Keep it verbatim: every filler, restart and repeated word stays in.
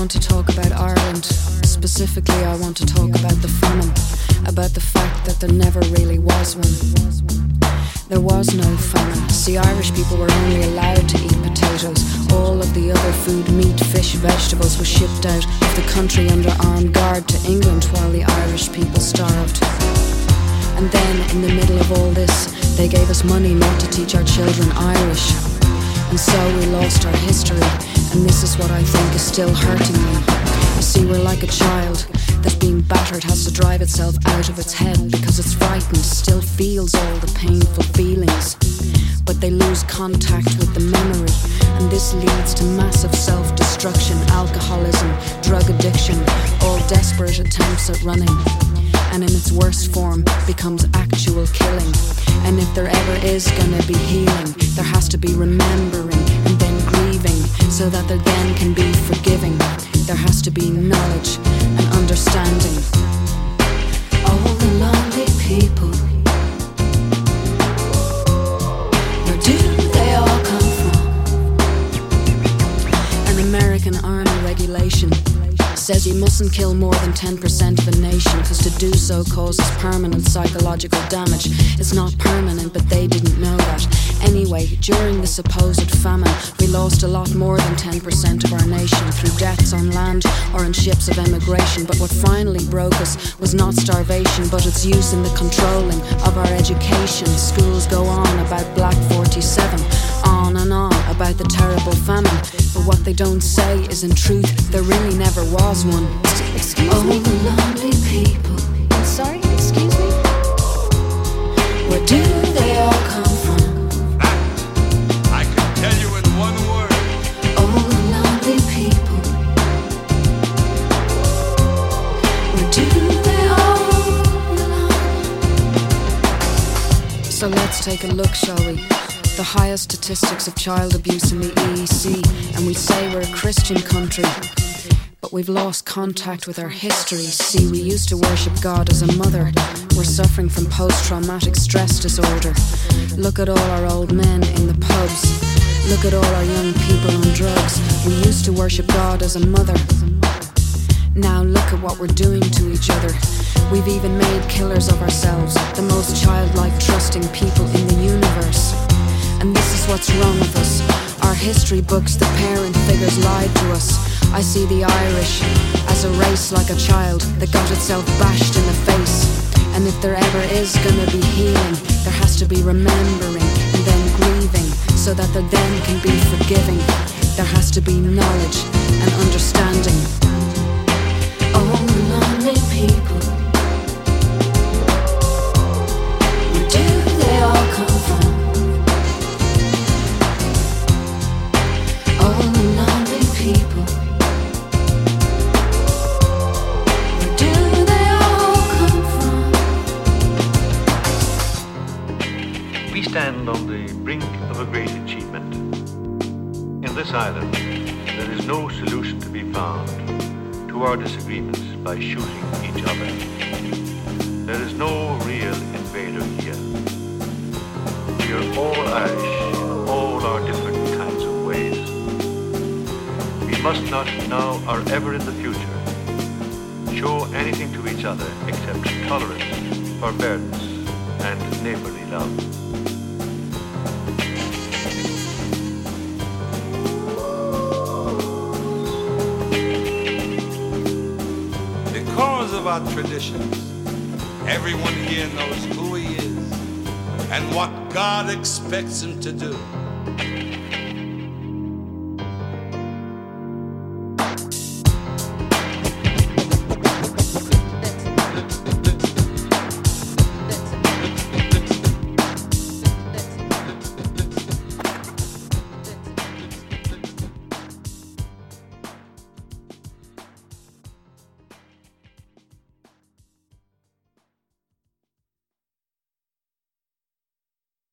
want to talk about Ireland. Specifically, I want to talk about the famine, about the fact that there never really was one. There was no famine. See, Irish people were only allowed to eat potatoes. All of the other food, meat, fish, vegetables, was shipped out of the country under armed guard to England while the Irish people starved. And then, in the middle of all this, they gave us money not to teach our children Irish. And so we lost our history, and this is what I think is still hurting me. You see, we're like a child that's being battered, has to drive itself out of its head because it's frightened, still feels all the painful feelings. But they lose contact with the memory, and this leads to massive self-destruction, alcoholism, drug addiction, all desperate attempts at running. And in its worst form becomes actual killing. And if there ever is gonna be healing, there has to be remembering and then grieving, so that there then can be forgiving. There has to be knowledge and understanding. All the lonely people, where do they all come from? An American Army regulation says you mustn't kill more than ten percent of a nation, because to do so causes permanent psychological damage. It's not permanent, but they didn't know that. Anyway, during the supposed famine, we lost a lot more than ten percent of our nation through deaths on land or in ships of emigration. But what finally broke us was not starvation, but its use in the controlling of our education. Schools go on about Black forty-seven, on and on about the terrible famine. But what they don't say is, in truth, there really never was one. Excuse oh, me? The lonely people. I'm sorry, excuse me? Where do they all come from? That I can tell you in one word. Oh, the lonely people. Where do they all belong? So let's take a look, shall we? The highest statistics of child abuse in the E E C, and we say we're a Christian country, but we've lost contact with our history. See, we used to worship God as a mother. We're suffering from post-traumatic stress disorder. Look at all our old men in the pubs. Look at all our young people on drugs. We used to worship God as a mother. Now look at what we're doing to each other. We've even made killers of ourselves, the most childlike, trusting people in the universe. And this is what's wrong with us. Our history books, the parent figures lied to us. I see the Irish as a race like a child that got itself bashed in the face. And if there ever is gonna be healing, there has to be remembering and then grieving, so that there then can be forgiving. There has to be knowledge and understanding. All the lonely people, where do they all come from? All the lonely people, where do they all come from? We stand on the brink of a great achievement. In this island, there is no solution to be found to our disagreements by shooting each other. There is no real invader here. We are all Irish in all our different kinds of ways. We must not now or ever in the future show anything to each other except tolerance, forbearance, and neighborly love. Because of our traditions, everyone here knows who he is and what God expects him to do.